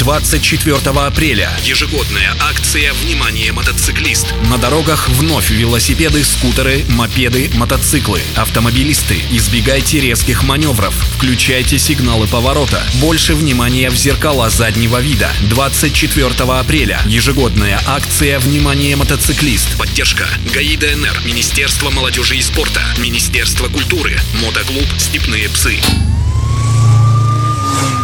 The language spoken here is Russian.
24 апреля. Ежегодная акция «Внимание, мотоциклист». На дорогах вновь велосипеды, скутеры, мопеды, мотоциклы. Автомобилисты, избегайте резких маневров. Включайте сигналы поворота. Больше внимания в зеркала заднего вида. 24 апреля. Ежегодная акция «Внимание, мотоциклист». Поддержка ГАИ ДНР, Министерство молодежи и спорта, Министерство культуры, мотоклуб «Степные псы».